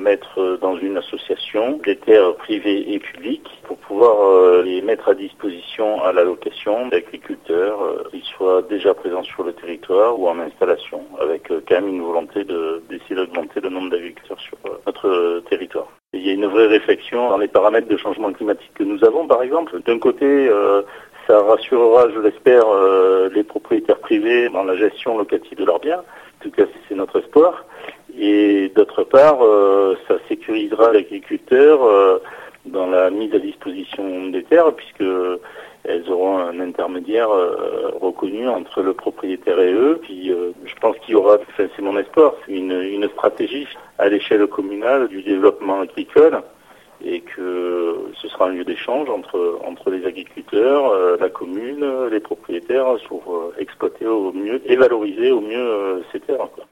mettre dans une association des terres privées et publiques pour pouvoir les mettre à disposition à la location d'agriculteurs qui soient déjà présents sur le territoire ou en installation, avec quand même une volonté d'essayer d'augmenter le nombre d'agriculteurs sur notre territoire. Et il y a une vraie réflexion dans les paramètres de changement climatique que nous avons, par exemple. D'un côté, ça rassurera, je l'espère, les propriétaires privés dans la gestion locative de leurs biens. En tout cas, c'est notre espoir. Et d'autre part, ça sécurisera l'agriculteur dans la mise à disposition des terres, puisque elles auront un intermédiaire reconnu entre le propriétaire et eux. Puis je pense qu'il y aura, c'est mon espoir, c'est une stratégie à l'échelle communale du développement agricole, et que ce sera un lieu d'échange entre les agriculteurs, la commune, les propriétaires, pour exploiter au mieux et valoriser au mieux ces terres, quoi.